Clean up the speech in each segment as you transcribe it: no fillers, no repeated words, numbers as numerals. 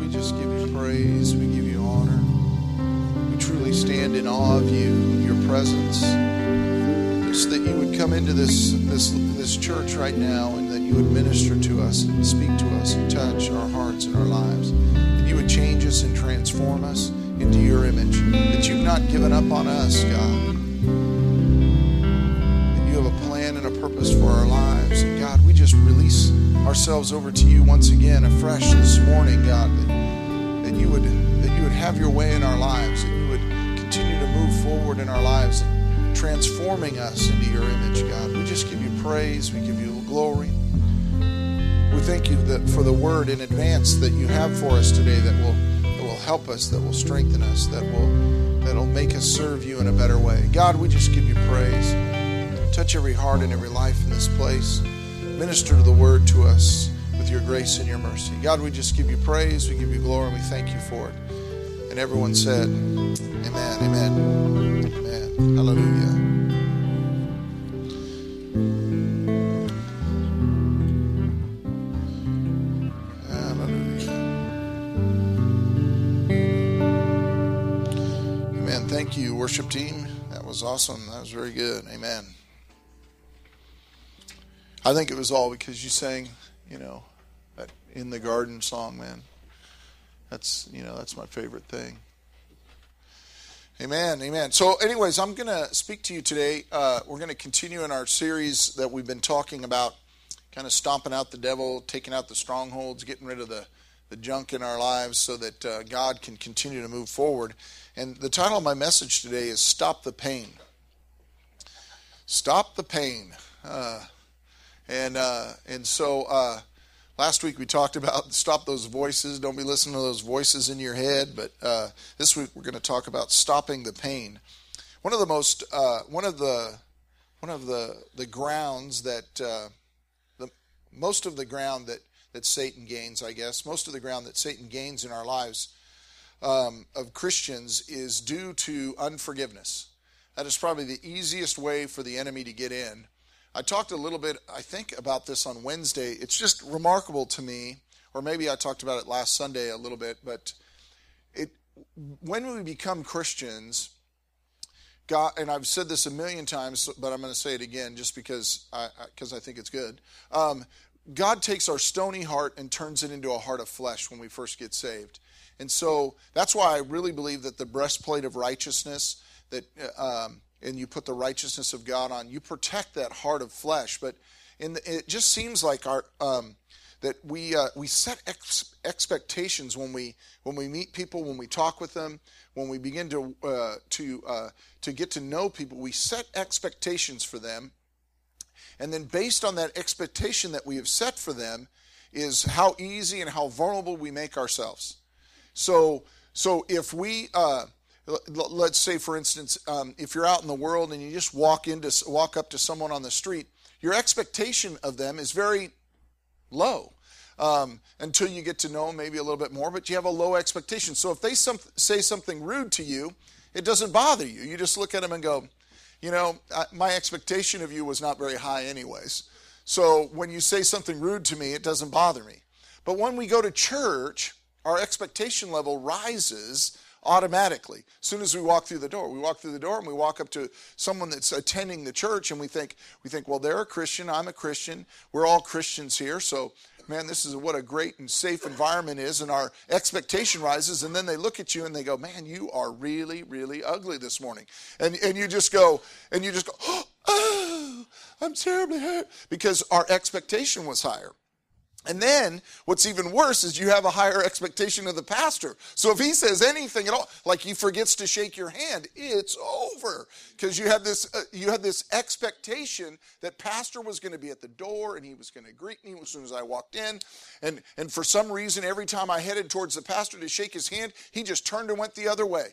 we just give you praise. We give you honor. We truly stand in awe of you, of your presence. Just that you would come into this church right now and that you would minister to us and speak to us and touch our hearts and our lives. That you would change us and transform us into your image. That you've not given up on us, God. That you have a plan and a purpose for our lives. And God, we just release ourselves over to you once again afresh this morning, God, that you would have your way in our lives, that you would continue to move forward in our lives and transforming us into your image, God. We just give you praise, we give you glory. We thank you for the word in advance that you have for us today that will help us, that will strengthen us, that'll make us serve you in a better way. God, we just give you praise. Touch every heart and every life in this place. Minister the word to us with your grace and your mercy. God, we just give you praise, we give you glory, and we thank you for it. And everyone said, amen, amen, amen. Hallelujah. Hallelujah. Amen. Thank you, worship team. That was awesome. That was very good. Amen. I think it was all because you sang, that In the Garden song, man. That's my favorite thing. Amen, amen. So anyways, I'm going to speak to you today. We're going to continue in our series that we've been talking about, kind of stomping out the devil, taking out the strongholds, getting rid of the junk in our lives so that God can continue to move forward. And the title of my message today is Stop the Pain. Stop the pain. And so last week we talked about stop those voices. Don't be listening to those voices in your head. But this week we're going to talk about stopping the pain. One of the grounds that most of the ground that Satan gains, I guess, most of the ground that Satan gains in our lives of Christians is due to unforgiveness. That is probably the easiest way for the enemy to get in. I talked a little bit, I think, about this on Wednesday. It's just remarkable to me, or maybe I talked about it last Sunday a little bit, but when we become Christians, God, and I've said this a million times, but I'm going to say it again just because I think it's good. God takes our stony heart and turns it into a heart of flesh when we first get saved. And so that's why I really believe that the breastplate of righteousness, that and you put the righteousness of God on, you protect that heart of flesh. But it just seems like that we set expectations when we meet people, when we talk with them, when we begin to get to know people. We set expectations for them, and then based on that expectation that we have set for them is how easy and how vulnerable we make ourselves. So if we let's say, for instance, if you're out in the world and you just walk up to someone on the street, your expectation of them is very low until you get to know them maybe a little bit more, but you have a low expectation. So if they say something rude to you, it doesn't bother you. You just look at them and go, my expectation of you was not very high anyways. So when you say something rude to me, it doesn't bother me. But when we go to church, our expectation level rises automatically. As soon as we walk through the door and we walk up to someone that's attending the church and we think, well, they're a Christian, I'm a Christian, we're all Christians here, so man, this is what a great and safe environment is, and our expectation rises, and then they look at you and they go, man, you are really, really ugly this morning. And you just go, oh, I'm terribly hurt, because our expectation was higher. And then what's even worse is you have a higher expectation of the pastor. So if he says anything at all, like he forgets to shake your hand, it's over. Because you have this expectation that pastor was going to be at the door and he was going to greet me as soon as I walked in. And for some reason, every time I headed towards the pastor to shake his hand, he just turned and went the other way.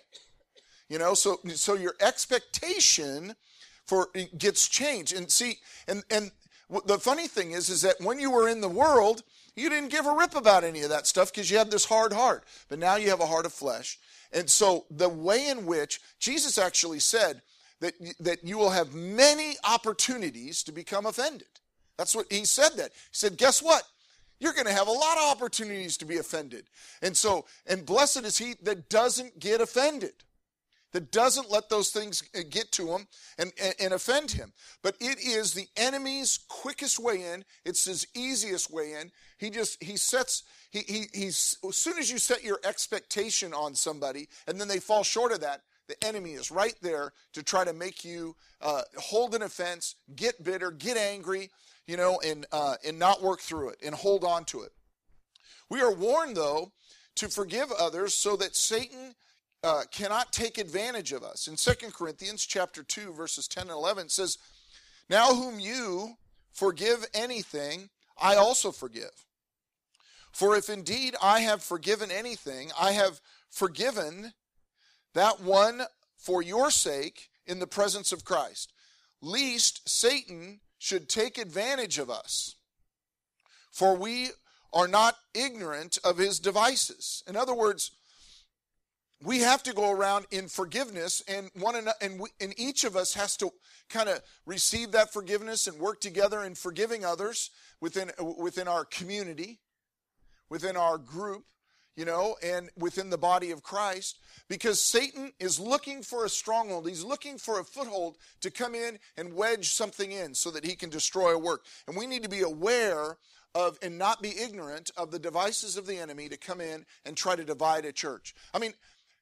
So your expectation gets changed. And see, and the funny thing is that when you were in the world, you didn't give a rip about any of that stuff because you had this hard heart. But now you have a heart of flesh. And so the way in which Jesus actually said that you will have many opportunities to become offended. That's what he said that. He said, guess what? You're going to have a lot of opportunities to be offended. And blessed is he that doesn't get offended, that doesn't let those things get to him and offend him. But it is the enemy's quickest way in. It's his easiest way in. As soon as you set your expectation on somebody and then they fall short of that, the enemy is right there to try to make you hold an offense, get bitter, get angry, and not work through it and hold on to it. We are warned, though, to forgive others so that Satan cannot take advantage of us. In 2 Corinthians chapter 2, verses 10 and 11, it says, "Now whom you forgive anything, I also forgive. For if indeed I have forgiven anything, I have forgiven that one for your sake in the presence of Christ, lest Satan should take advantage of us. For we are not ignorant of his devices." In other words, we have to go around in forgiveness, and each of us has to kind of receive that forgiveness and work together in forgiving others within our community, within our group, and within the body of Christ, because Satan is looking for a stronghold. He's looking for a foothold to come in and wedge something in so that he can destroy a work. And we need to be aware of and not be ignorant of the devices of the enemy to come in and try to divide a church. I mean,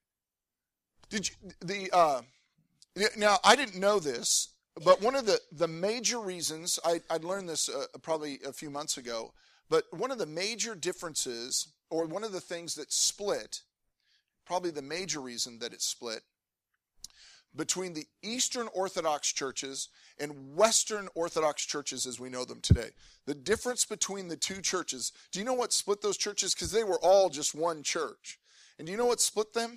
now I didn't know this, but one of the major reasons, I'd learned this probably a few months ago, but one of the major differences, or one of the things that split, probably the major reason that it split, between the Eastern Orthodox churches and Western Orthodox churches as we know them today. The difference between the two churches, do you know what split those churches? Because they were all just one church. And do you know what split them?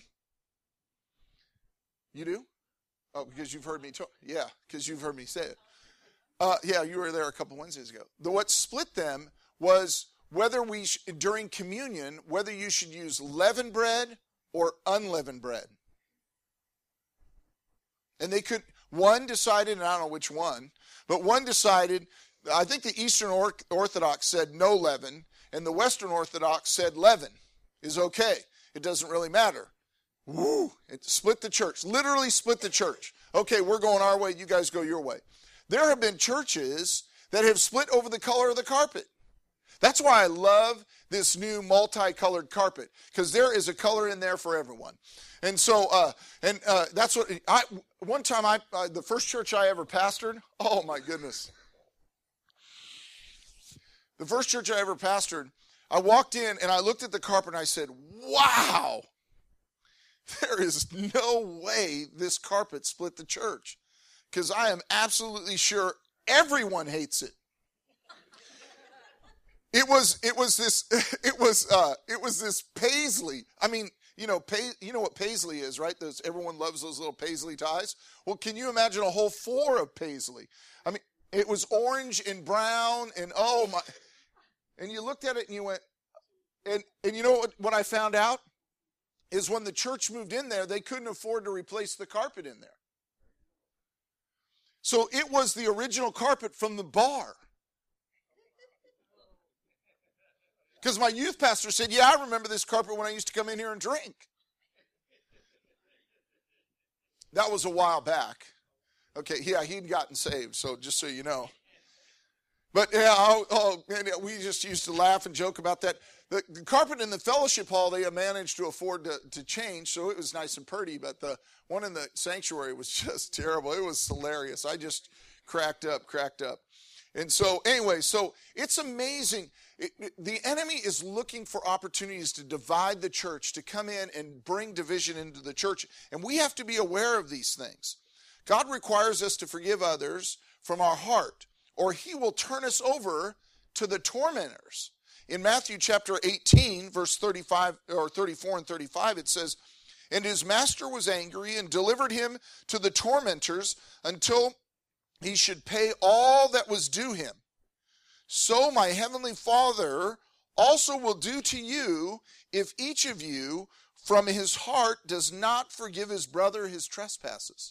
You do? Oh, because you've heard me talk. Yeah, because you've heard me say it. Yeah, you were there a couple Wednesdays ago. What split them was whether during communion, whether you should use leavened bread or unleavened bread. And one decided, and I don't know which one, but one decided, I think the Eastern Orthodox said no leaven, and the Western Orthodox said leaven is okay. It doesn't really matter. Woo! It split the church, literally split the church. Okay, we're going our way, you guys go your way. There have been churches that have split over the color of the carpet. That's why I love this new multicolored carpet, because there is a color in there for everyone. And so, that's what, one time the first church I ever pastored, oh my goodness. The first church I ever pastored, I walked in and I looked at the carpet and I said, wow, there is no way this carpet split the church, because I am absolutely sure everyone hates it. It was this paisley. I mean, you know what paisley is, right? Everyone loves those little paisley ties. Well, can you imagine a whole floor of paisley? I mean, it was orange and brown and oh my. And you looked at it and you went, and you know what I found out? Is when the church moved in there, they couldn't afford to replace the carpet in there. So it was the original carpet from the bar. Because my youth pastor said, yeah, I remember this carpet when I used to come in here and drink. That was a while back. Okay, yeah, he'd gotten saved, so just so you know. But yeah, we just used to laugh and joke about that. The carpet in the fellowship hall, they managed to afford to change, so it was nice and pretty. But the one in the sanctuary was just terrible. It was hilarious. I just cracked up. And so anyway, so it's amazing. The enemy is looking for opportunities to divide the church, to come in and bring division into the church. And we have to be aware of these things. God requires us to forgive others from our heart, or he will turn us over to the tormentors. In Matthew chapter 18, verse 35 or 34 and 35, it says, "And his master was angry and delivered him to the tormentors until he should pay all that was due him. So my heavenly Father also will do to you if each of you from his heart does not forgive his brother his trespasses."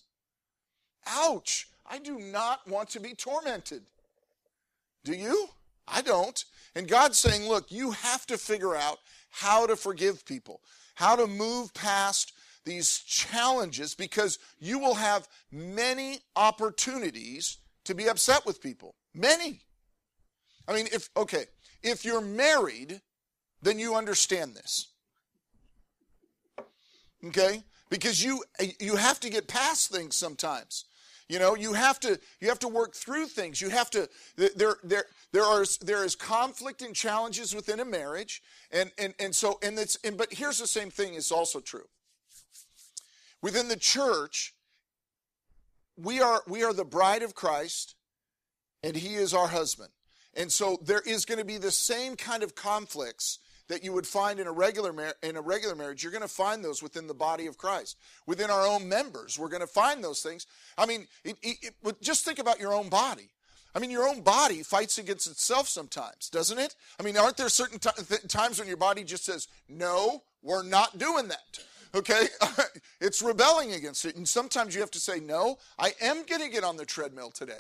Ouch! I do not want to be tormented. Do you? I don't. And God's saying, look, you have to figure out how to forgive people, how to move past these challenges, because you will have many opportunities to be upset with people. Many. I mean, if you're married, then you understand this. Okay? Because you have to get past things sometimes. You know, you have to work through things. You have to there is conflict and challenges within a marriage, but here's the same thing is also true. Within the church, we are the bride of Christ, and he is our husband. And so there is going to be the same kind of conflicts that you would find in a regular marriage. You're going to find those within the body of Christ. Within our own members, we're going to find those things. I mean, just think about your own body. I mean, your own body fights against itself sometimes, doesn't it? I mean, aren't there certain times when your body just says, no, we're not doing that? Okay? It's rebelling against it. And sometimes you have to say, no, I am going to get on the treadmill today.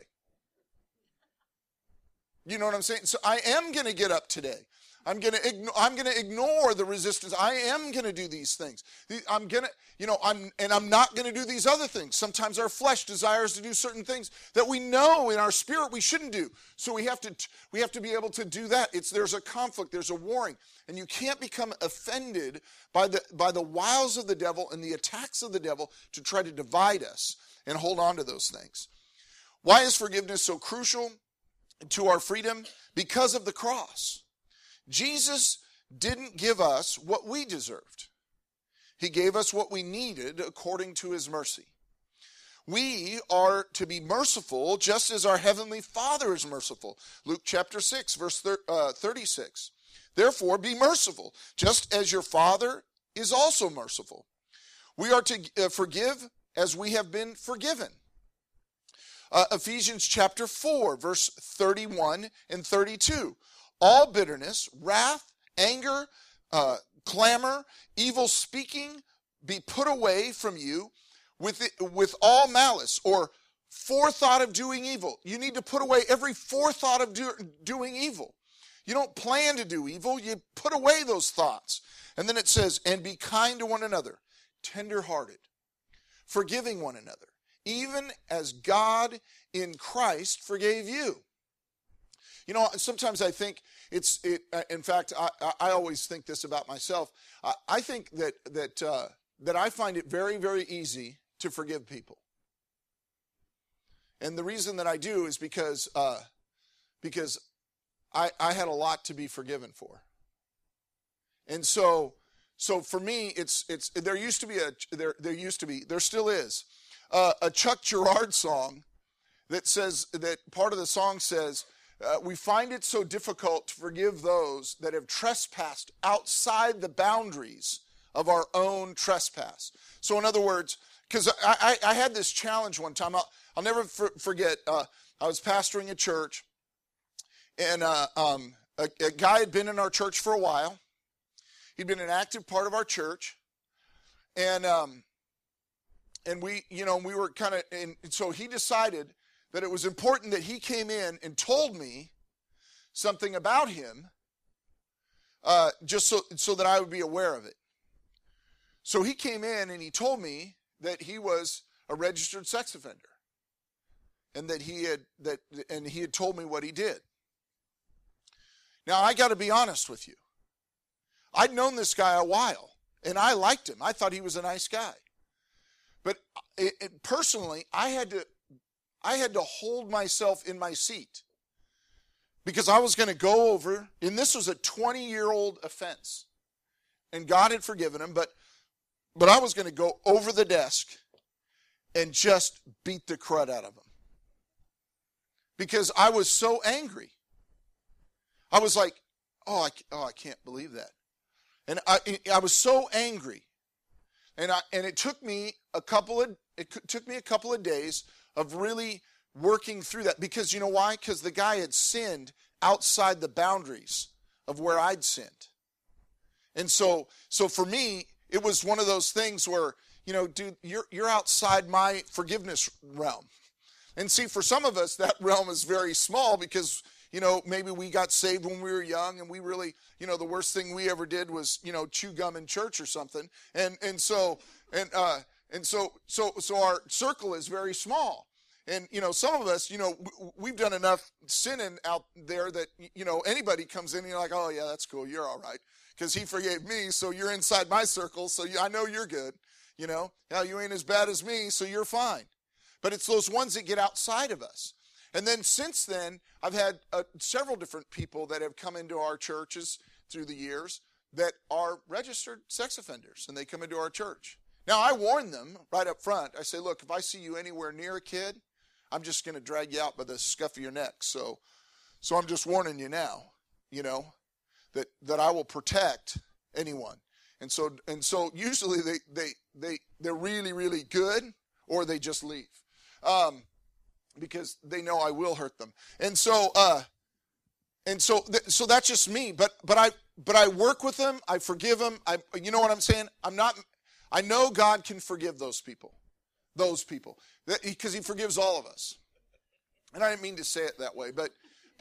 You know what I'm saying? So I am going to get up today. I'm going to ignore the resistance. I am going to do these things. I'm not going to do these other things. Sometimes our flesh desires to do certain things that we know in our spirit we shouldn't do. So we have to be able to do that. There's a conflict, there's a warring, and you can't become offended by the wiles of the devil and the attacks of the devil to try to divide us and hold on to those things. Why is forgiveness so crucial to our freedom? Because of the cross. Jesus didn't give us what we deserved. He gave us what we needed according to his mercy. We are to be merciful just as our heavenly Father is merciful. Luke chapter 6, verse 36. Therefore, be merciful, just as your Father is also merciful. We are to forgive as we have been forgiven. Ephesians chapter 4, verse 31 and 32. All bitterness, wrath, anger, clamor, evil speaking be put away from you with all malice, or forethought of doing evil. You need to put away every forethought of doing evil. You don't plan to do evil, you put away those thoughts. And then it says, and be kind to one another, tender-hearted, forgiving one another, even as God in Christ forgave you. You know, sometimes I think in fact, I always think this about myself. I think that I find it very, very easy to forgive people. And the reason that I do is because I had a lot to be forgiven for. And so for me, there still is a Chuck Girard song that says, that part of the song says, we find it so difficult to forgive those that have trespassed outside the boundaries of our own trespass. So in other words, because I had this challenge one time, I'll never forget, I was pastoring a church, and a guy had been in our church for a while. He'd been an active part of our church, and we were kind of, and so he decided that it was important that he came in and told me something about him, just so that I would be aware of it. So he came in and he told me that he was a registered sex offender, and that he had told me what he did. Now I got to be honest with you. I'd known this guy a while, and I liked him. I thought he was a nice guy, but personally, I had to hold myself in my seat, because I was going to go over, and this was a 20-year-old offense, and God had forgiven him, but I was going to go over the desk and just beat the crud out of him, because I was so angry. I was like, I can't believe that. And I was so angry, and it took me a couple of days of really working through that. Because you know why? Because the guy had sinned outside the boundaries of where I'd sinned. And so for me, it was one of those things where, dude, you're outside my forgiveness realm. And see, for some of us, that realm is very small, because maybe we got saved when we were young and we really, the worst thing we ever did was, chew gum in church or something. So our circle is very small. And, some of us, we've done enough sinning out there that, anybody comes in and you're like, oh, yeah, that's cool. You're all right. Because he forgave me, so you're inside my circle, so I know you're good. Now you ain't as bad as me, so you're fine. But it's those ones that get outside of us. And then since then, I've had several different people that have come into our churches through the years that are registered sex offenders, and they come into our church. Now, I warn them right up front. I say, look, if I see you anywhere near a kid, I'm just going to drag you out by the scuff of your neck. So I'm just warning you now, that I will protect anyone. And so usually they're really, really good, or they just leave. Because they know I will hurt them. So that's just me. But I work with them. I forgive them. You know what I'm saying? I know God can forgive those people, because He forgives all of us. And I didn't mean to say it that way, but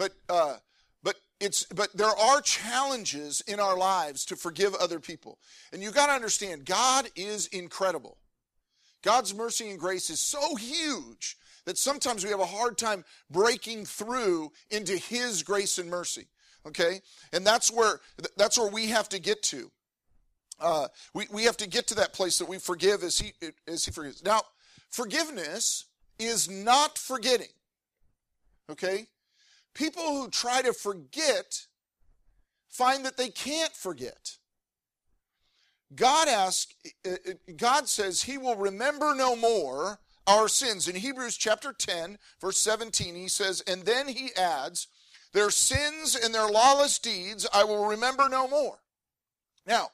there are challenges in our lives to forgive other people. And you got to understand, God is incredible. God's mercy and grace is so huge that sometimes we have a hard time breaking through into His grace and mercy. Okay? And that's where we have to get to. We have to get to that place that we forgive as He forgives. Now, forgiveness is not forgetting. Okay? People who try to forget find that they can't forget. God says He will remember no more our sins. In Hebrews chapter 10, verse 17, He says, and then He adds, their sins and their lawless deeds I will remember no more. Now,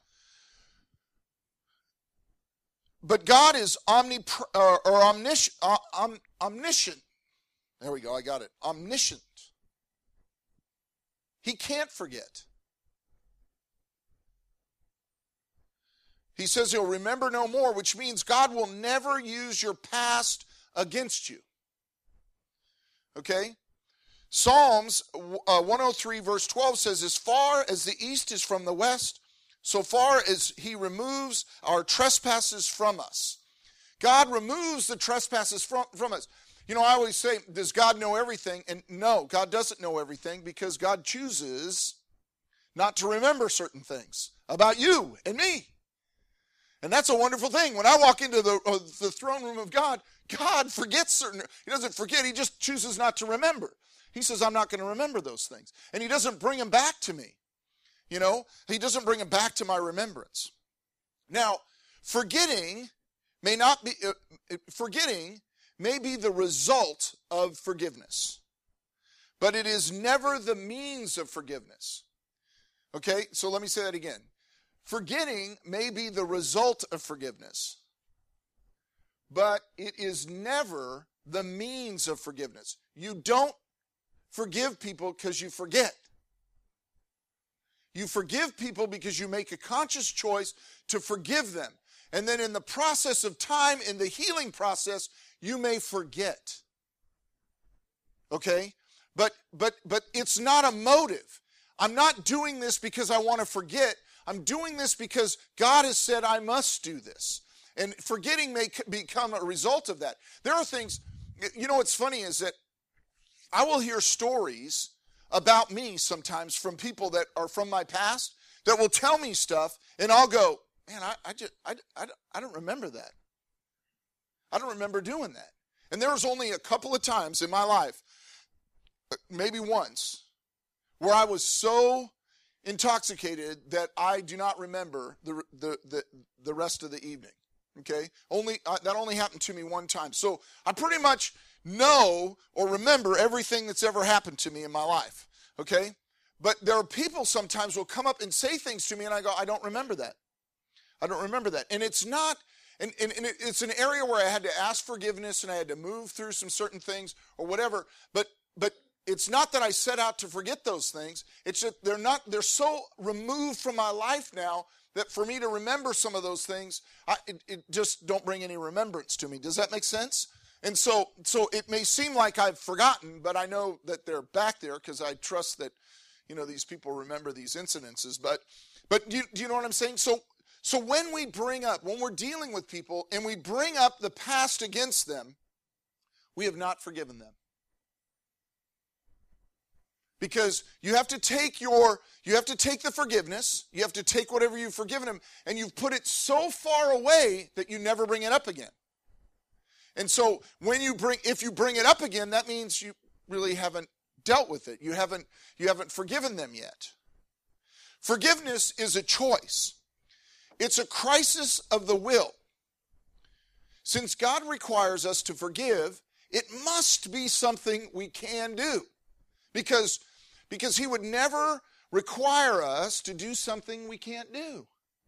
but God is omniscient. There we go, I got it. Omniscient. He can't forget. He says He'll remember no more, which means God will never use your past against you. Okay? Psalms 103 verse 12 says, as far as the east is from the west, so far as He removes our trespasses from us. God removes the trespasses from us. I always say, does God know everything? And no, God doesn't know everything, because God chooses not to remember certain things about you and me. And that's a wonderful thing. When I walk into the throne room of God, God forgets certain. He doesn't forget. He just chooses not to remember. He says, I'm not going to remember those things. And He doesn't bring them back to me. He doesn't bring them back to my remembrance. Now, forgetting may be the result of forgiveness, but it is never the means of forgiveness. Okay, so let me say that again. Forgetting may be the result of forgiveness, but it is never the means of forgiveness. You don't forgive people because you forget. You forgive people because you make a conscious choice to forgive them. And then in the process of time, in the healing process, you may forget. Okay? But it's not a motive. I'm not doing this because I want to forget. I'm doing this because God has said I must do this. And forgetting may become a result of that. There are things, what's funny is that I will hear stories about me sometimes from people that are from my past that will tell me stuff, and I'll go, man, I don't remember that. I don't remember doing that. And there was only a couple of times in my life, maybe once, where I was so intoxicated that I do not remember the rest of the evening. Okay? That only happened to me one time. So I pretty much know or remember everything that's ever happened to me in my life. Okay? But there are people sometimes will come up and say things to me, and I go, I don't remember that. I don't remember that. And it's not, and it's an area where I had to ask forgiveness and I had to move through some certain things or whatever. But it's not that I set out to forget those things. It's that they're so removed from my life now that for me to remember some of those things, it just don't bring any remembrance to me. Does that make sense? And so it may seem like I've forgotten, but I know that they're back there because I trust that, these people remember these incidences. But do you know what I'm saying? So when we're dealing with people and we bring up the past against them, we have not forgiven them. Because you have to take the forgiveness, you have to take whatever you've forgiven them, and you've put it so far away that you never bring it up again. And so if you bring it up again, that means you really haven't dealt with it. You haven't forgiven them yet. Forgiveness is a choice. It's a crisis of the will. Since God requires us to forgive, it must be something we can do. Because he would never require us to do something we can't do.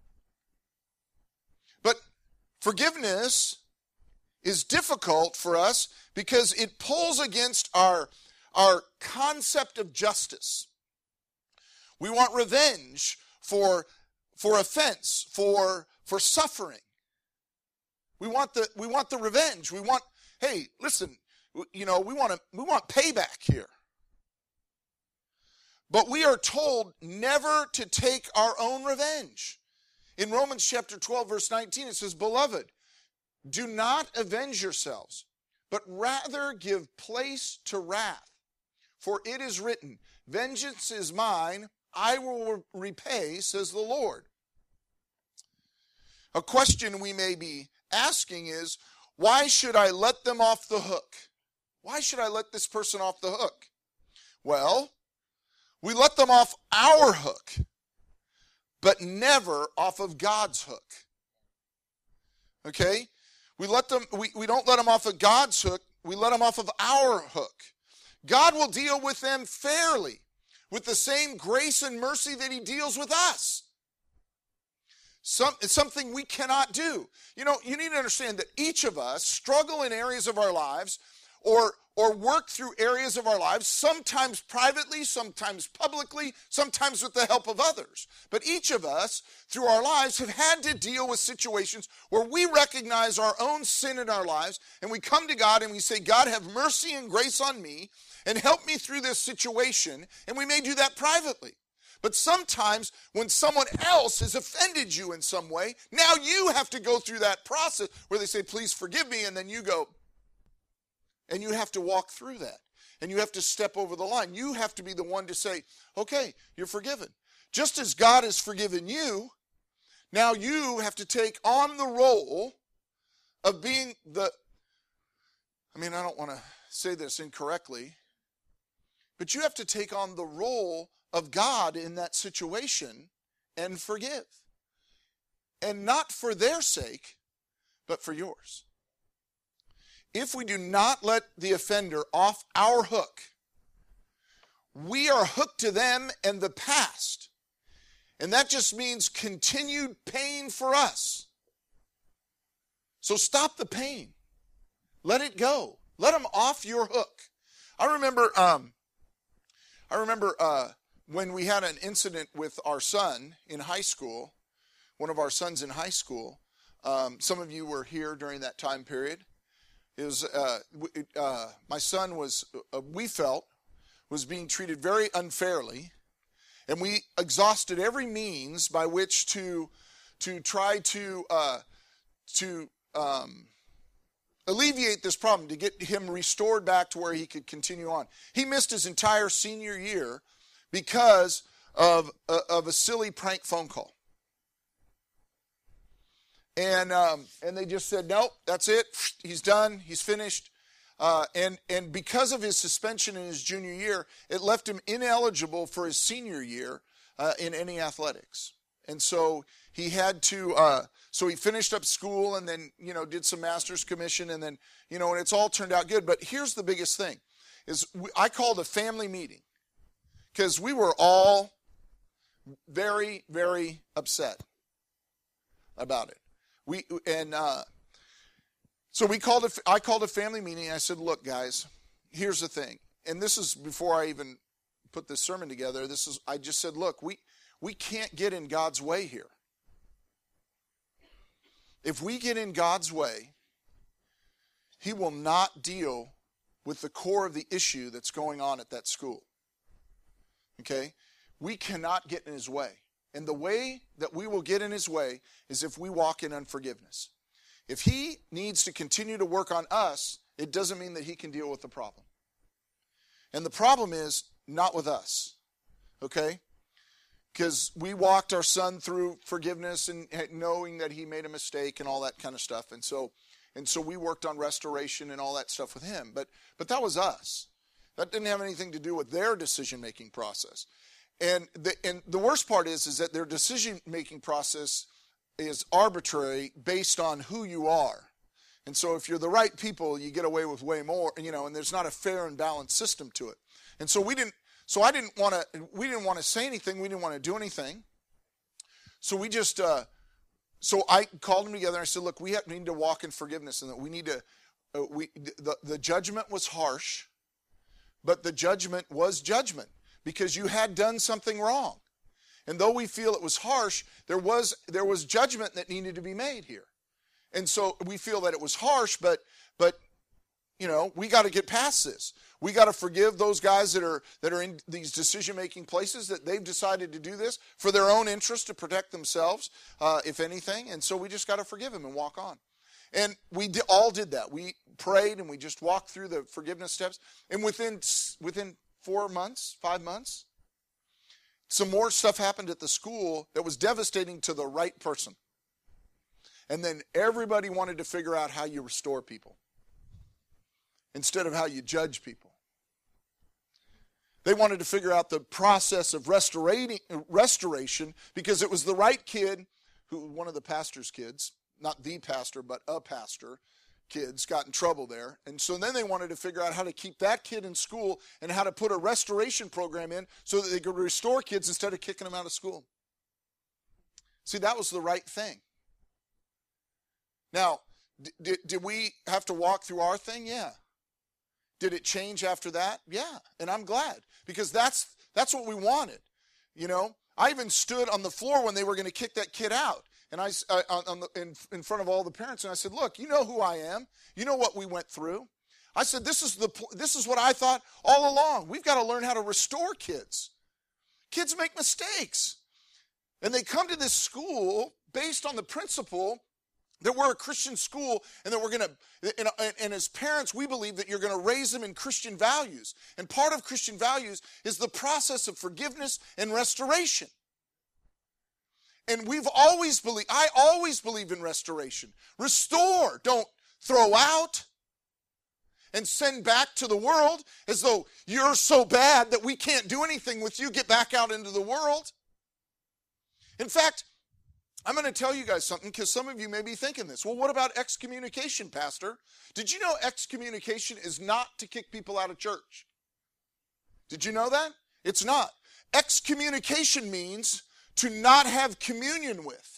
But forgiveness is difficult for us because it pulls against our concept of justice. We want revenge for offense, for suffering. We want the revenge. We want, hey, listen, we want payback here. But we are told never to take our own revenge. In Romans chapter 12, verse 19, it says, "Beloved, do not avenge yourselves, but rather give place to wrath. For it is written, 'Vengeance is mine, I will repay,' says the Lord." A question we may be asking is, why should I let them off the hook? Why should I let this person off the hook? Well, we let them off our hook, but never off of God's hook. Okay? We don't let them off of God's hook, we let them off of our hook. God will deal with them fairly, with the same grace and mercy that he deals with us. It's something we cannot do. You need to understand that each of us struggle in areas of our lives or work through areas of our lives, sometimes privately, sometimes publicly, sometimes with the help of others. But each of us, through our lives, have had to deal with situations where we recognize our own sin in our lives, and we come to God and we say, "God, have mercy and grace on me, and help me through this situation," and we may do that privately. But sometimes when someone else has offended you in some way, now you have to go through that process where they say, "Please forgive me," and then you go, and you have to walk through that. And you have to step over the line. You have to be the one to say, "Okay, you're forgiven." Just as God has forgiven you, now you have to take on the role of being I don't want to say this incorrectly, but you have to take on the role of God in that situation and forgive. And not for their sake, but for yours. If we do not let the offender off our hook, we are hooked to them and the past. And that just means continued pain for us. So stop the pain. Let it go. Let them off your hook. I remember when we had an incident with our son in high school, one of our sons in high school. Some of you were here during that time period. My son was being treated very unfairly, and we exhausted every means by which to try to alleviate this problem, to get him restored back to where he could continue on. He missed his entire senior year because of a silly prank phone call. And they just said, "Nope, that's it. He's done. He's finished." And because of his suspension in his junior year, it left him ineligible for his senior year in any athletics. And so he had to. So he finished up school and then did some master's commission and then and it's all turned out good. But here's the biggest thing: I called a family meeting because we were all very, very upset about it. So I called a family meeting and I said, "Look, guys, here's the thing." And this is before I even put this sermon together. I just said, "Look, we can't get in God's way here. If we get in God's way, he will not deal with the core of the issue that's going on at that school. Okay? We cannot get in his way. And the way that we will get in his way is if we walk in unforgiveness. If he needs to continue to work on us, it doesn't mean that he can deal with the problem. And the problem is not with us. Okay? Because we walked our son through forgiveness and knowing that he made a mistake and all that kind of stuff. And so we worked on restoration and all that stuff with him. But that was us. That didn't have anything to do with their decision-making process. And the worst part is that their decision-making process is arbitrary based on who you are. And so if you're the right people, you get away with way more, and there's not a fair and balanced system to it. And so we didn't want to say anything. We didn't want to do anything. So we just, so I called them together and I said, look, we need to walk in forgiveness, and that we need to, the judgment was harsh, but the judgment was judgment because you had done something wrong. And though we feel it was harsh, there was judgment that needed to be made here. And so we feel that it was harsh, but we got to get past this. We got to forgive those guys that are in these decision-making places, that they've decided to do this for their own interest to protect themselves, if anything. And so we just got to forgive them and walk on. And we all did that. We prayed and we just walked through the forgiveness steps. And within 5 months, some more stuff happened at the school that was devastating to the right person. And then everybody wanted to figure out how you restore people instead of how you judge people. They wanted to figure out the process of restoration because it was the right kid, one of the pastor's kids, not the pastor, but a pastor, kids got in trouble there. And so then they wanted to figure out how to keep that kid in school and how to put a restoration program in so that they could restore kids instead of kicking them out of school. See, that was the right thing. Now, did we have to walk through our thing? Yeah. Did it change after that? Yeah. And I'm glad, because that's what we wanted. I even stood on the floor when they were going to kick that kid out. And in front of all the parents, and I said, look, you know who I am. You know what we went through. I said, this is what I thought all along. We've got to learn how to restore kids. Kids make mistakes. And they come to this school based on the principle that we're a Christian school, and that we're going to, and as parents, we believe that you're going to raise them in Christian values. And part of Christian values is the process of forgiveness and restoration. And I always believe in restoration. Restore, don't throw out and send back to the world as though you're so bad that we can't do anything with you. Get back out into the world. In fact, I'm going to tell you guys something, because some of you may be thinking this. Well, what about excommunication, Pastor? Did you know excommunication is not to kick people out of church? Did you know that? It's not. Excommunication means to not have communion with.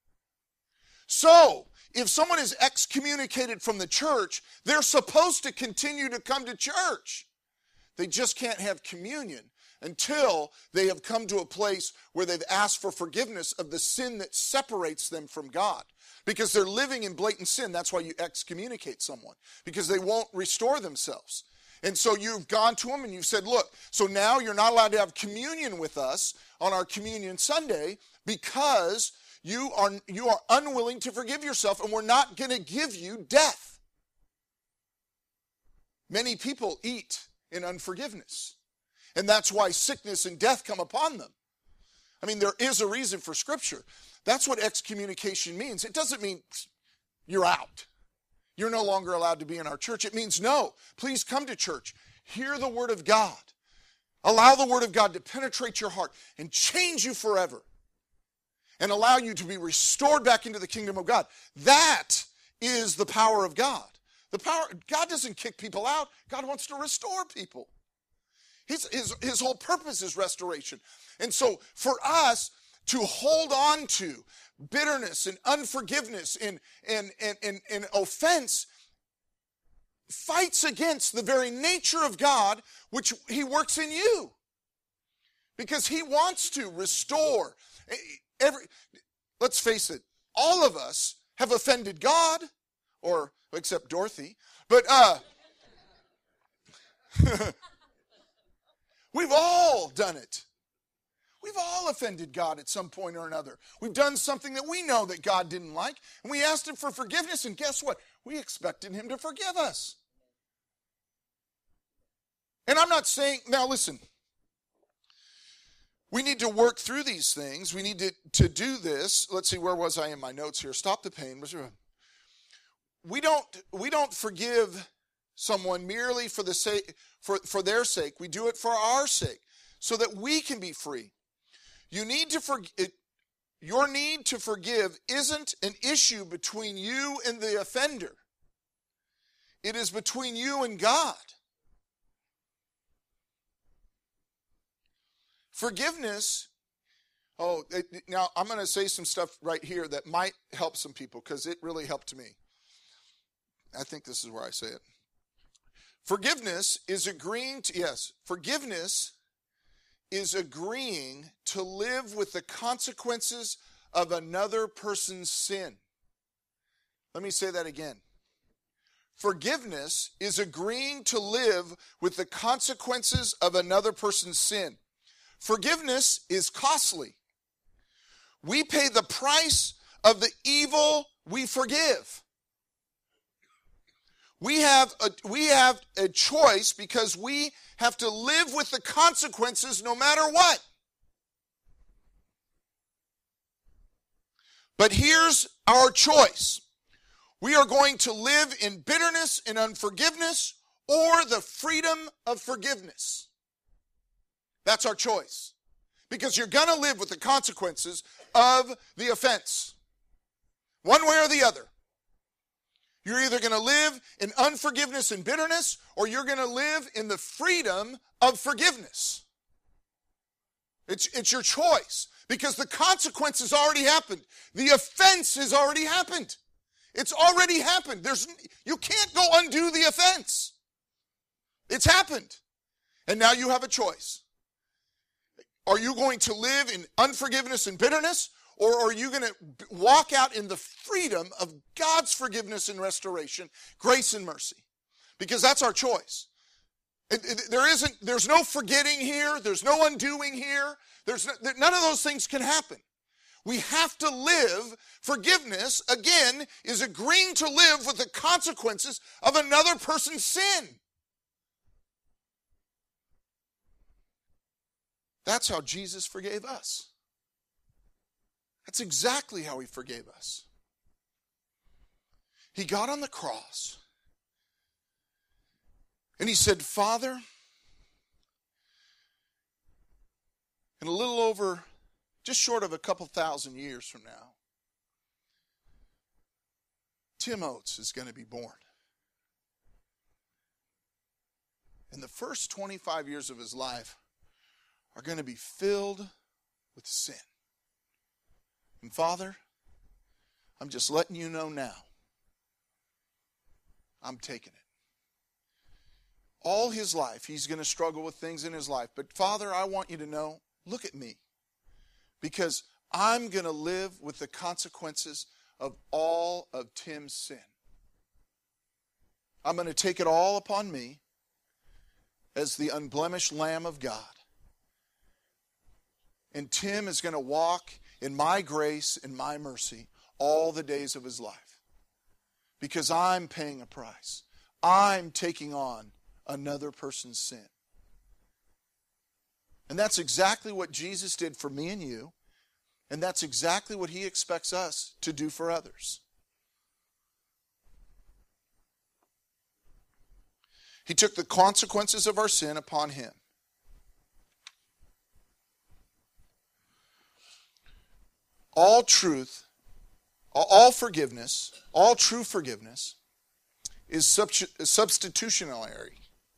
So, if someone is excommunicated from the church, they're supposed to continue to come to church. They just can't have communion until they have come to a place where they've asked for forgiveness of the sin that separates them from God. Because they're living in blatant sin. That's why you excommunicate someone, because they won't restore themselves. And so you've gone to them and you've said, look, so now you're not allowed to have communion with us on our Communion Sunday because you are unwilling to forgive yourself, and we're not going to give you death. Many people eat in unforgiveness. And that's why sickness and death come upon them. I mean, there is a reason for Scripture. That's what excommunication means. It doesn't mean you're out. You're no longer allowed to be in our church. It means, no, please come to church. Hear the Word of God. Allow the Word of God to penetrate your heart and change you forever. And allow you to be restored back into the kingdom of God. That is the power of God. God doesn't kick people out. God wants to restore people. His whole purpose is restoration. And so for us to hold on to bitterness and unforgiveness and offense fights against the very nature of God, which He works in you. Because He wants to restore. Let's face it, all of us have offended God. or except Dorothy. But we've all done it. We've all offended God at some point or another. We've done something that we know that God didn't like, and we asked him for forgiveness, and guess what? We expected him to forgive us. And I'm not saying, now listen, we need to work through these things. We need to do this. Let's see, where was I in my notes here? Stop the pain. We don't forgive someone merely for the sake for their sake. We do it for our sake, so that we can be free. Your need to forgive isn't an issue between you and the offender. It is between you and God. Forgiveness, now I'm going to say some stuff right here that might help some people, because it really helped me. I think this is where I say it. Forgiveness is agreeing to live with the consequences of another person's sin. Let me say that again. Forgiveness is agreeing to live with the consequences of another person's sin. Forgiveness is costly. We pay the price of the evil we forgive. We have a choice, because we have to live with the consequences no matter what. But here's our choice. We are going to live in bitterness and unforgiveness, or the freedom of forgiveness. That's our choice. Because you're going to live with the consequences of the offense. One way or the other. You're either going to live in unforgiveness and bitterness, or you're going to live in the freedom of forgiveness. It's your choice, because the consequence has already happened. The offense has already happened. It's already happened. You can't go undo the offense. It's happened. And now you have a choice. Are you going to live in unforgiveness and bitterness, or are you going to walk out in the freedom of God's forgiveness and restoration, grace and mercy? Because that's our choice. There's no forgetting here. There's no undoing here. None of those things can happen. We have to live. Forgiveness, again, is agreeing to live with the consequences of another person's sin. That's how Jesus forgave us. That's exactly how he forgave us. He got on the cross and he said, Father, in a little over, just short of a couple thousand years from now, Tim Oates is going to be born. And the first 25 years of his life are going to be filled with sin. And Father, I'm just letting you know now, I'm taking it. All his life, he's going to struggle with things in his life. But Father, I want you to know, look at me. Because I'm going to live with the consequences of all of Tim's sin. I'm going to take it all upon me as the unblemished Lamb of God. And Tim is going to walk in my grace and my mercy all the days of his life. Because I'm paying a price. I'm taking on another person's sin. And that's exactly what Jesus did for me and you. And that's exactly what he expects us to do for others. He took the consequences of our sin upon him. All truth, all forgiveness, all true forgiveness is substitutionary.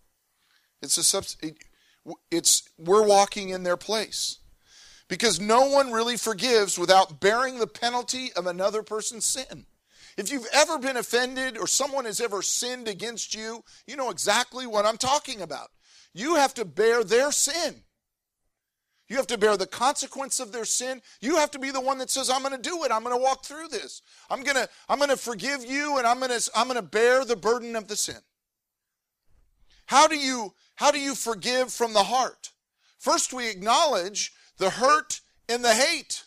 We're walking in their place. Because no one really forgives without bearing the penalty of another person's sin. If you've ever been offended or someone has ever sinned against you, you know exactly what I'm talking about. You have to bear their sin. You have to bear the consequence of their sin. You have to be the one that says, I'm going to do it. I'm going to walk through this. I'm going to forgive you, and I'm going to bear the burden of the sin. How do you forgive from the heart? First, we acknowledge the hurt and the hate.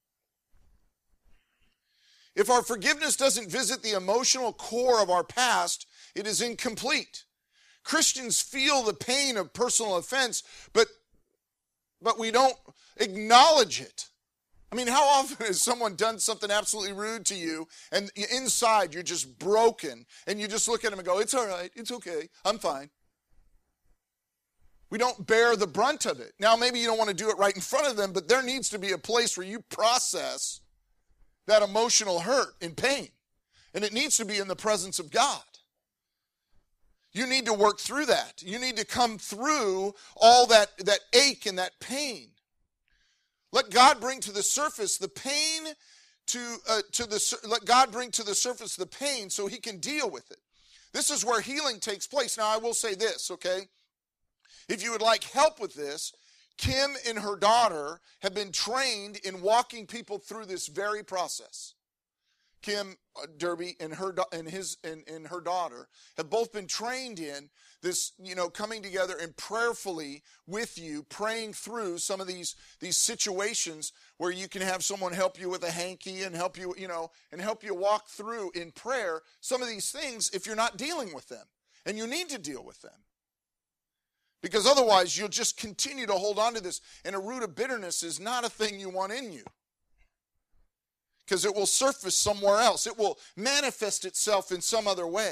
If our forgiveness doesn't visit the emotional core of our past, it is incomplete. Christians feel the pain of personal offense, but we don't acknowledge it. I mean, how often has someone done something absolutely rude to you, and inside you're just broken, and you just look at them and go, it's all right, it's okay, I'm fine. We don't bear the brunt of it. Now, maybe you don't want to do it right in front of them, but there needs to be a place where you process that emotional hurt and pain. And it needs to be in the presence of God. You need to work through that. You need to come through all that ache and that pain. Let God bring to the surface the pain let God bring to the surface the pain so he can deal with it. This is where healing takes place. Now, I will say this, okay? If you would like help with this, Kim and her daughter have been trained in walking people through this very process. Kim Derby and her daughter have both been trained in this, coming together and prayerfully with you, praying through some of these situations where you can have someone help you with a hanky and help you, and help you walk through in prayer some of these things if you're not dealing with them. And you need to deal with them. Because otherwise, you'll just continue to hold on to this. And a root of bitterness is not a thing you want in you. Because it will surface somewhere else. It will manifest itself in some other way.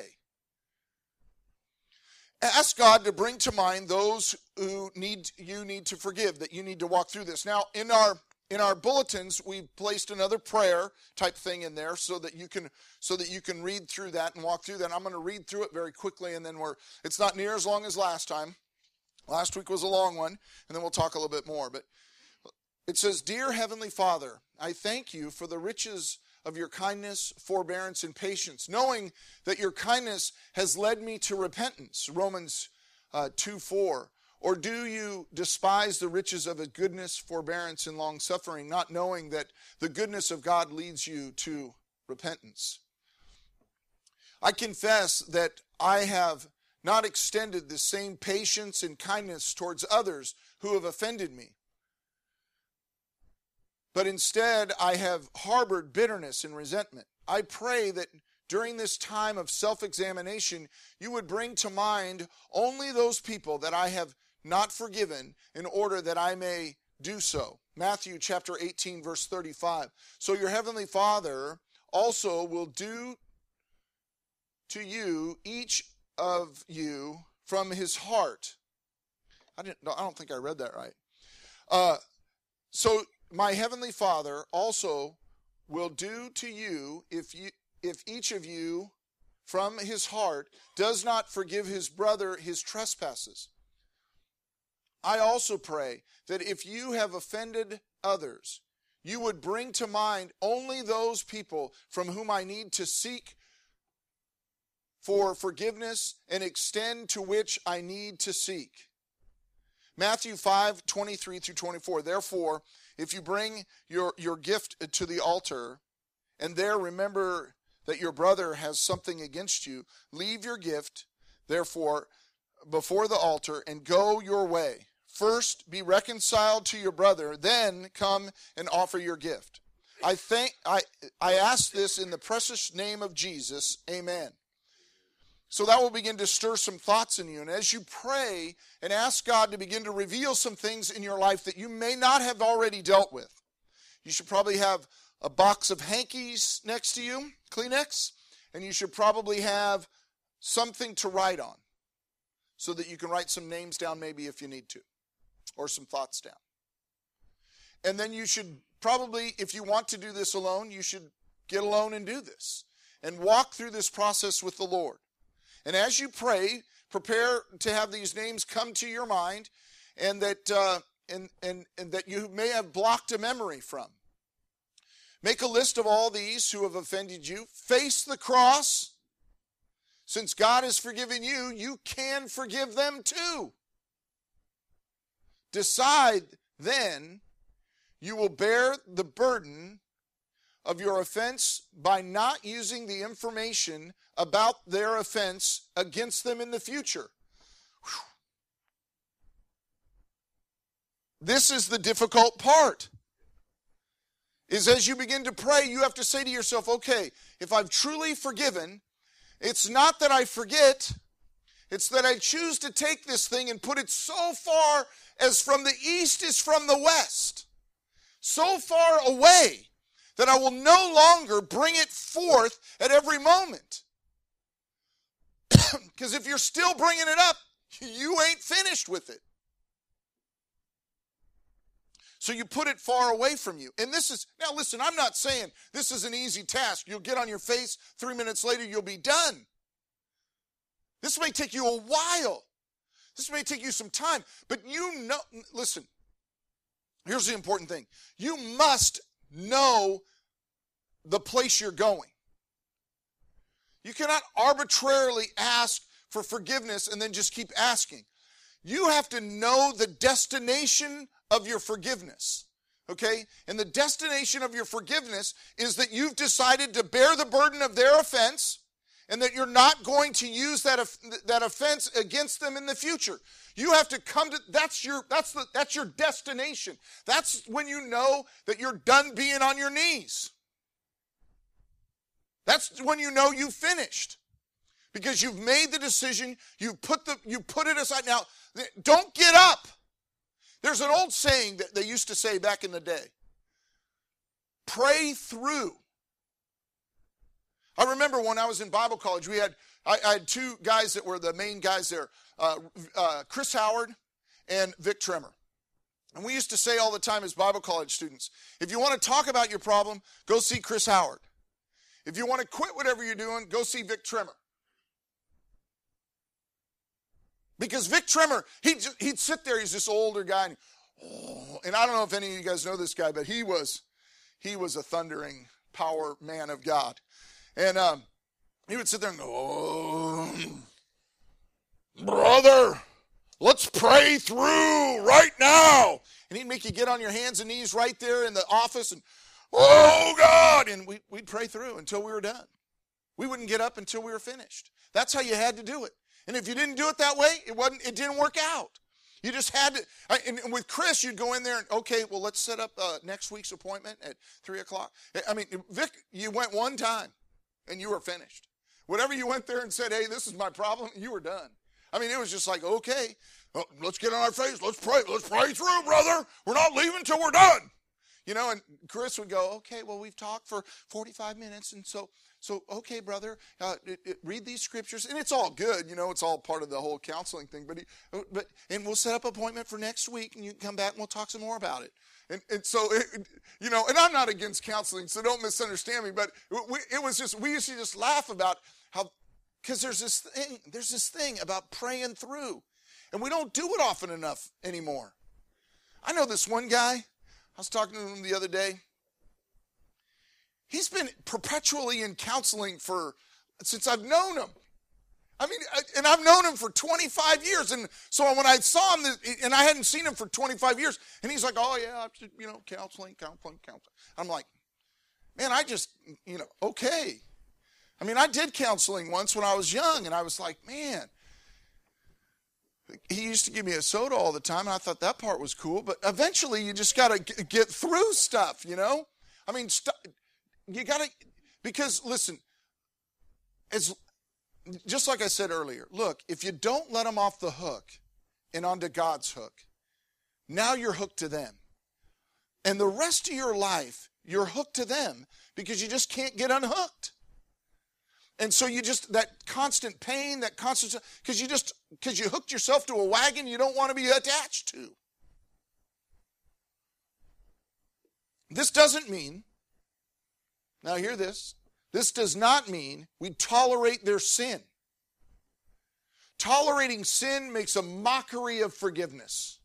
Ask God to bring to mind those who you need to forgive, that you need to walk through this. Now, in our bulletins, we've placed another prayer type thing in there so that you can read through that and walk through that. I'm going to read through it very quickly, and then it's not near as long as last time. Last week was a long one, and then we'll talk a little bit more. But it says, Dear Heavenly Father, I thank you for the riches of your kindness, forbearance, and patience, knowing that your kindness has led me to repentance. Romans 2:4. Or do you despise the riches of his goodness, forbearance, and long-suffering, not knowing that the goodness of God leads you to repentance? I confess that I have not extended the same patience and kindness towards others who have offended me. But instead, I have harbored bitterness and resentment. I pray that during this time of self-examination, you would bring to mind only those people that I have not forgiven in order that I may do so. Matthew chapter 18, verse 35. So your heavenly Father also will do to you, each of you, from his heart. I don't think I read that right. So my heavenly Father also will do to you if each of you from his heart does not forgive his brother his trespasses. I also pray that if you have offended others, you would bring to mind only those people from whom I need to seek for forgiveness and extend to which I need to seek. Matthew 5:23-24. Therefore, if you bring your gift to the altar and there remember that your brother has something against you, leave your gift, therefore, before the altar and go your way. First be reconciled to your brother, then come and offer your gift. I ask this in the precious name of Jesus. Amen. So that will begin to stir some thoughts in you. And as you pray and ask God to begin to reveal some things in your life that you may not have already dealt with, you should probably have a box of hankies next to you, Kleenex, and you should probably have something to write on so that you can write some names down maybe if you need to, or some thoughts down. And then you should probably, if you want to do this alone, you should get alone and do this and walk through this process with the Lord. And as you pray, prepare to have these names come to your mind, and that that you may have blocked a memory from. Make a list of all these who have offended you. Face the cross. Since God has forgiven you, you can forgive them too. Decide then you will bear the burden of your offense by not using the information about their offense against them in the future. Whew. This is the difficult part. Is as you begin to pray, you have to say to yourself, okay, if I've truly forgiven, it's not that I forget, it's that I choose to take this thing and put it so far as from the east is from the west, so far away that I will no longer bring it forth at every moment. Because if you're still bringing it up, you ain't finished with it. So you put it far away from you. And this is, now listen, I'm not saying this is an easy task. You'll get on your face, 3 minutes later you'll be done. This may take you a while. This may take you some time. But you know, listen, here's the important thing. You must know the place you're going. You cannot arbitrarily ask for forgiveness and then just keep asking. You have to know the destination of your forgiveness, okay? And the destination of your forgiveness is that you've decided to bear the burden of their offense and that you're not going to use that offense against them in the future. You have to come to, that's your destination. That's when you know that you're done being on your knees. That's when you know you've finished. Because you've made the decision, you put it aside. Now, don't get up. There's an old saying that they used to say back in the day. Pray through. I remember when I was in Bible college, I had two guys that were the main guys there, Chris Howard and Vic Tremor. And we used to say all the time as Bible college students, if you want to talk about your problem, go see Chris Howard. If you want to quit whatever you're doing, go see Vic Tremor. Because Vic Tremor, he'd sit there, he's this older guy, and I don't know if any of you guys know this guy, but he was a thundering power man of God. And he would sit there and go, oh, brother, let's pray through right now. And he'd make you get on your hands and knees right there in the office and, oh, God. And we'd pray through until we were done. We wouldn't get up until we were finished. That's how you had to do it. And if you didn't do it that way, it didn't work out. You just had to. And with Chris, you'd go in there and, okay, well, let's set up next week's appointment at 3 o'clock. I mean, Vic, you went one time and you were finished. Whatever you went there and said, hey, this is my problem, you were done. I mean, it was just like, okay, well, let's get on our face. Let's pray through, brother. We're not leaving until we're done. You know, and Chris would go, okay, well, we've talked for 45 minutes, and so okay, brother, read these scriptures, and it's all good, you know, it's all part of the whole counseling thing, but we'll set up an appointment for next week, and you can come back, and we'll talk some more about it. And so, you know, and I'm not against counseling, so don't misunderstand me, but we used to just laugh about how, because there's this thing about praying through, and we don't do it often enough anymore. I know this one guy. I was talking to him the other day. He's been perpetually in counseling since I've known him. I mean, and I've known him for 25 years. And so when I saw him, and I hadn't seen him for 25 years, and he's like, oh, yeah, you know, counseling. I'm like, man, okay. I mean, I did counseling once when I was young, and I was like, man. He used to give me a soda all the time, and I thought that part was cool. But eventually, you just got to get through stuff, you know? I mean, you got to, because, listen, just like I said earlier, look, if you don't let them off the hook and onto God's hook, now you're hooked to them. And the rest of your life, you're hooked to them because you just can't get unhooked. And so that constant pain, because you hooked yourself to a wagon you don't want to be attached to. This doesn't mean, now hear this, this does not mean we tolerate their sin. Tolerating sin makes a mockery of forgiveness.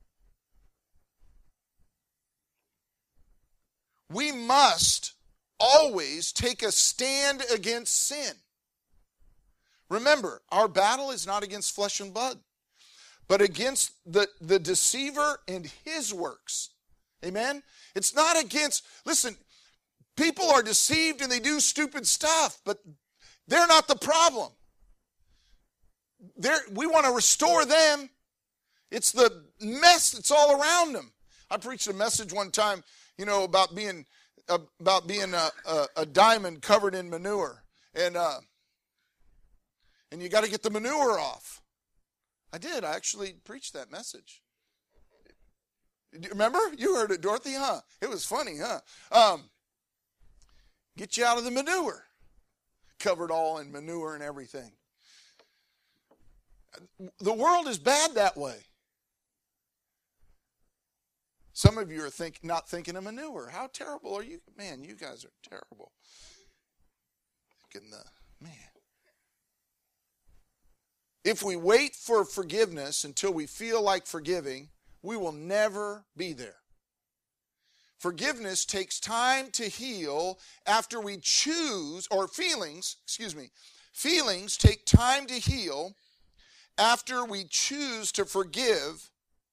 We must always take a stand against sin. Remember, our battle is not against flesh and blood, but against the deceiver and his works. Amen? It's not against, listen, people are deceived and they do stupid stuff, but they're not the problem. We want to restore them. It's the mess that's all around them. I preached a message one time, about being a diamond covered in manure, and you got to get the manure off. I did. I actually preached that message. Remember? You heard it, Dorothy, huh? It was funny, huh? Get you out of the manure. Covered all in manure and everything. The world is bad that way. Some of you are not thinking of manure. How terrible are you? Man, you guys are terrible. Man. If we wait for forgiveness until we feel like forgiving, we will never be there. Forgiveness takes time to heal after we choose, or feelings take time to heal after we choose to forgive.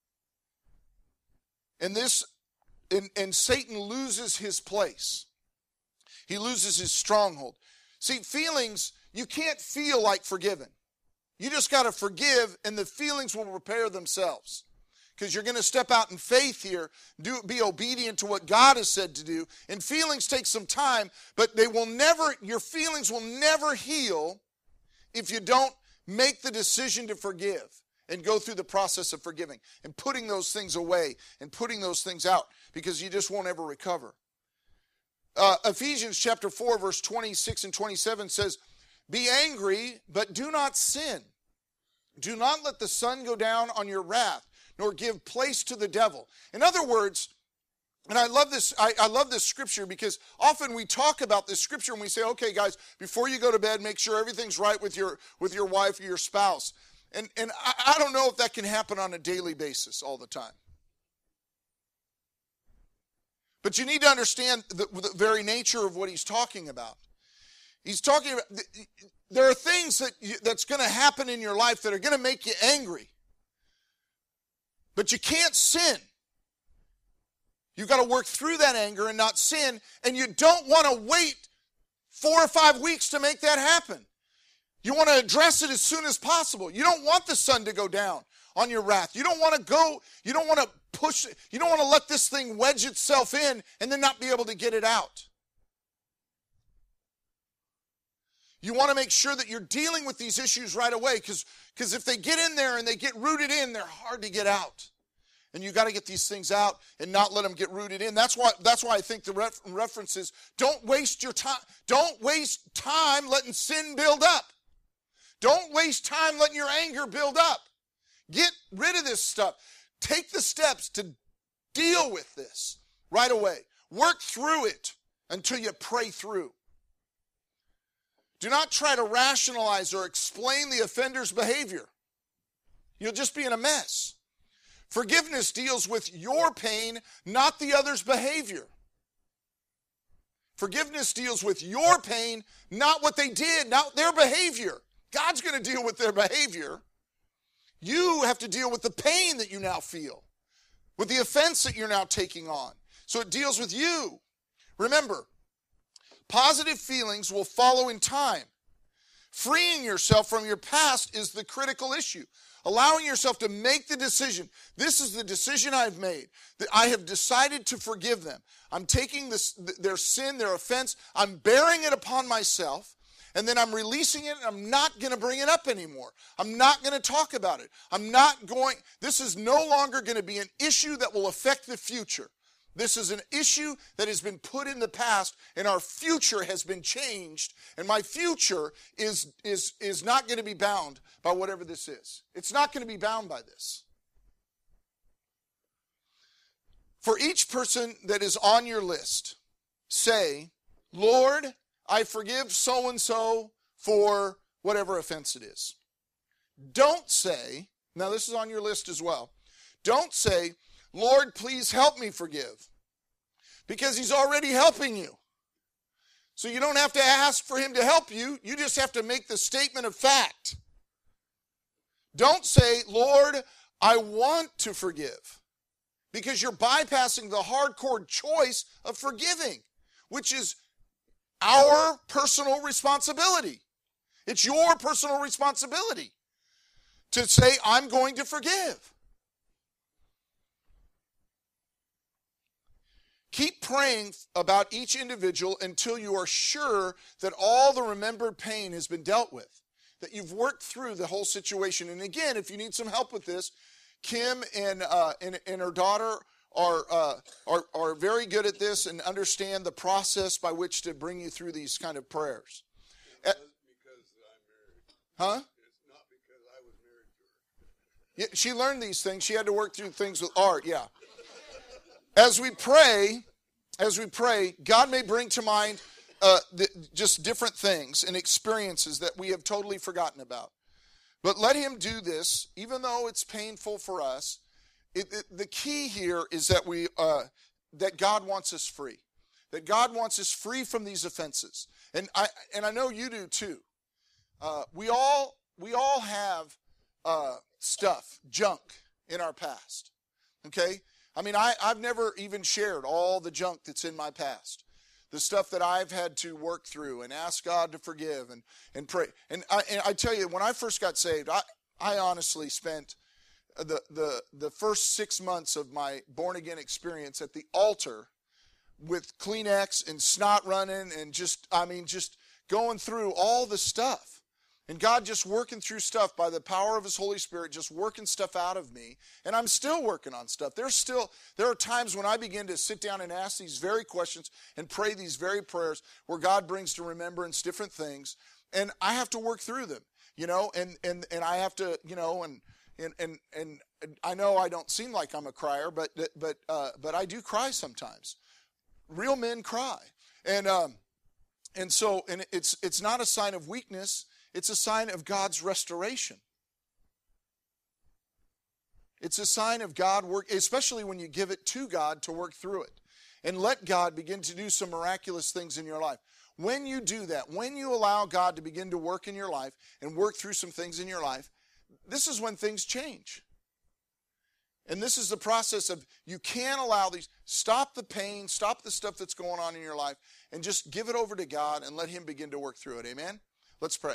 And Satan loses his place. He loses his stronghold. See, feelings, you can't feel like forgiven. You just got to forgive, and the feelings will repair themselves. Because you're going to step out in faith here, be obedient to what God has said to do. And feelings take some time, but your feelings will never heal if you don't make the decision to forgive and go through the process of forgiving and putting those things away and putting those things out, because you just won't ever recover. Ephesians chapter 4, verse 26 and 27 says, "Be angry, but do not sin. Do not let the sun go down on your wrath, nor give place to the devil." In other words, and I love this, I love this scripture, because often we talk about this scripture and we say, okay, guys, before you go to bed, make sure everything's right with your wife or your spouse. And I don't know if that can happen on a daily basis all the time. But you need to understand the very nature of what he's talking about. He's talking about, there are things that's going to happen in your life that are going to make you angry. But you can't sin. You've got to work through that anger and not sin. And you don't want to wait 4 or 5 weeks to make that happen. You want to address it as soon as possible. You don't want the sun to go down on your wrath. You don't want to push it. You don't want to let this thing wedge itself in and then not be able to get it out. You want to make sure that you're dealing with these issues right away, because if they get in there and they get rooted in, they're hard to get out. And you got to get these things out and not let them get rooted in. That's why I think the reference is, don't waste your time. Don't waste time letting sin build up. Don't waste time letting your anger build up. Get rid of this stuff. Take the steps to deal with this right away. Work through it until you pray through. Do not try to rationalize or explain the offender's behavior. You'll just be in a mess. Forgiveness deals with your pain, not the other's behavior. Forgiveness deals with your pain, not what they did, not their behavior. God's going to deal with their behavior. You have to deal with the pain that you now feel, with the offense that you're now taking on. So it deals with you. Remember, positive feelings will follow in time. Freeing yourself from your past is the critical issue. Allowing yourself to make the decision. This is the decision I've made. That I have decided to forgive them. I'm taking their sin, their offense, I'm bearing it upon myself, and then I'm releasing it, and I'm not going to bring it up anymore. I'm not going to talk about it. This is no longer going to be an issue that will affect the future. This is an issue that has been put in the past, and our future has been changed, and my future is not going to be bound by whatever this is. It's not going to be bound by this. For each person that is on your list, say, Lord, I forgive so-and-so for whatever offense it is. Don't say, now this is on your list as well, don't say, Lord, please help me forgive. Because he's already helping you. So you don't have to ask for him to help you. You just have to make the statement of fact. Don't say, Lord, I want to forgive. Because you're bypassing the hardcore choice of forgiving, which is our personal responsibility. It's your personal responsibility to say, I'm going to forgive. Keep praying about each individual until you are sure that all the remembered pain has been dealt with, that you've worked through the whole situation. And again, if you need some help with this, Kim and her daughter are very good at this and understand the process by which to bring you through these kind of prayers. It wasn't because I'm married. Huh? It's not because I was married to her. Yeah, she learned these things. She had to work through things with Art, yeah. As we pray, God may bring to mind just different things and experiences that we have totally forgotten about. But let him do this, even though it's painful for us. The key here is that that God wants us free. That God wants us free from these offenses. And I know you do too. We all have stuff, junk in our past. Okay? I mean, I've never even shared all the junk that's in my past. The stuff that I've had to work through and ask God to forgive and pray. And I tell you, when I first got saved, I honestly spent the first 6 months of my born-again experience at the altar with Kleenex and snot running and just going through all the stuff. And God just working through stuff by the power of His Holy Spirit, just working stuff out of me. And I'm still working on stuff. There are times when I begin to sit down and ask these very questions and pray these very prayers where God brings to remembrance different things. And I have to work through them, and I have to, and I know I don't seem like I'm a crier, but I do cry sometimes. Real men cry. And so it's not a sign of weakness. It's a sign of God's restoration. It's a sign of God work, especially when you give it to God to work through it. And let God begin to do some miraculous things in your life. When you do that, when you allow God to begin to work in your life and work through some things in your life, this is when things change. And this is the process of, you can't allow these, stop the pain, stop the stuff that's going on in your life, and just give it over to God and let Him begin to work through it. Amen? Let's pray.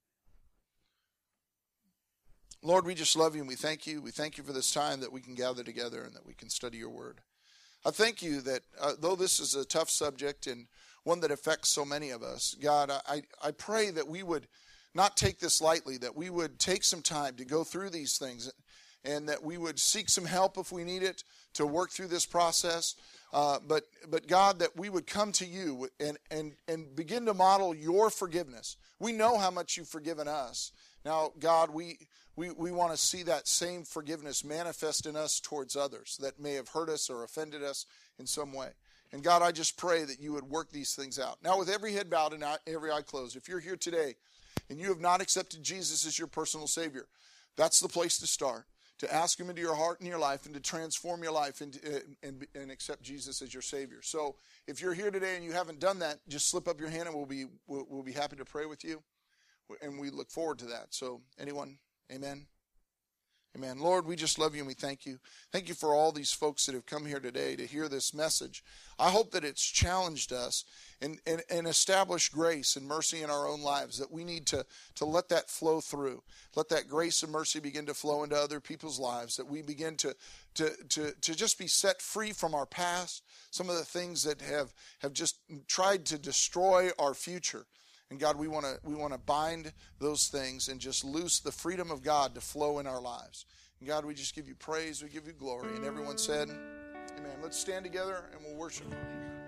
Lord, we just love You and we thank You. We thank You for this time that we can gather together and that we can study Your Word. I thank You that though this is a tough subject and one that affects so many of us, God, I pray that we would not take this lightly, that we would take some time to go through these things and that we would seek some help if we need it to work through this process. But God, that we would come to You and begin to model Your forgiveness. We know how much You've forgiven us. Now, God, we want to see that same forgiveness manifest in us towards others that may have hurt us or offended us in some way. And God, I just pray that You would work these things out. Now, with every head bowed and every eye closed, if you're here today and you have not accepted Jesus as your personal Savior, that's the place to start. To ask Him into your heart and your life and to transform your life and accept Jesus as your Savior. So if you're here today and you haven't done that, just slip up your hand and we'll be happy to pray with you. And we look forward to that. So anyone? Amen? Amen. Lord, we just love You and we thank You. Thank You for all these folks that have come here today to hear this message. I hope that it's challenged us and established grace and mercy in our own lives, that we need to let that flow through. Let that grace and mercy begin to flow into other people's lives, that we begin to just be set free from our past, some of the things that have just tried to destroy our future. And God, we want to bind those things and just loose the freedom of God to flow in our lives. And God, we just give You praise, we give You glory. And everyone said, amen. Let's stand together and we'll worship Him.